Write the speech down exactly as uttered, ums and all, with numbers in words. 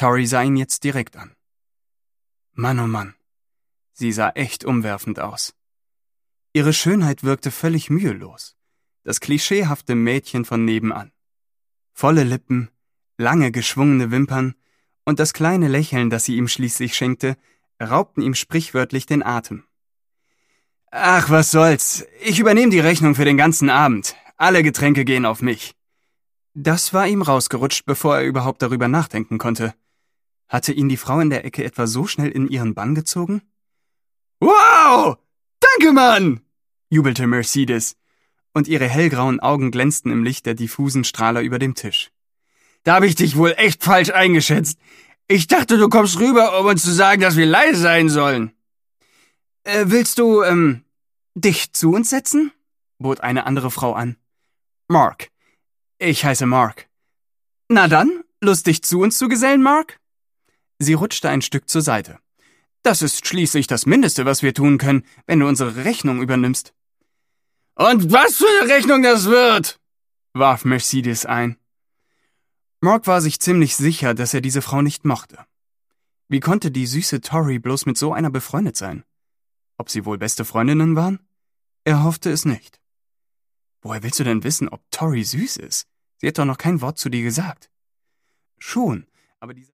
Tori sah ihn jetzt direkt an. Mann, oh Mann, sie sah echt umwerfend aus. Ihre Schönheit wirkte völlig mühelos. Das klischeehafte Mädchen von nebenan. Volle Lippen, lange geschwungene Wimpern und das kleine Lächeln, das sie ihm schließlich schenkte, raubten ihm sprichwörtlich den Atem. »Ach, was soll's. Ich übernehme die Rechnung für den ganzen Abend. Alle Getränke gehen auf mich.« Das war ihm rausgerutscht, bevor er überhaupt darüber nachdenken konnte. Hatte ihn die Frau in der Ecke etwa so schnell in ihren Bann gezogen? »Wow! Danke, Mann!« jubelte Mercedes, und ihre hellgrauen Augen glänzten im Licht der diffusen Strahler über dem Tisch. »Da habe ich dich wohl echt falsch eingeschätzt. Ich dachte, du kommst rüber, um uns zu sagen, dass wir leise sein sollen.« Äh, willst du, ähm, dich zu uns setzen?« bot eine andere Frau an. »Mark. Ich heiße Mark.« »Na dann, Lust, dich zu uns zu gesellen, Mark?« Sie rutschte ein Stück zur Seite. »Das ist schließlich das Mindeste, was wir tun können, wenn du unsere Rechnung übernimmst.« »Und was für eine Rechnung das wird?« warf Mercedes ein. Mark war sich ziemlich sicher, dass er diese Frau nicht mochte. Wie konnte die süße Tori bloß mit so einer befreundet sein? Ob sie wohl beste Freundinnen waren? Er hoffte es nicht. Woher willst du denn wissen, ob Tori süß ist? Sie hat doch noch kein Wort zu dir gesagt. Schon, aber diese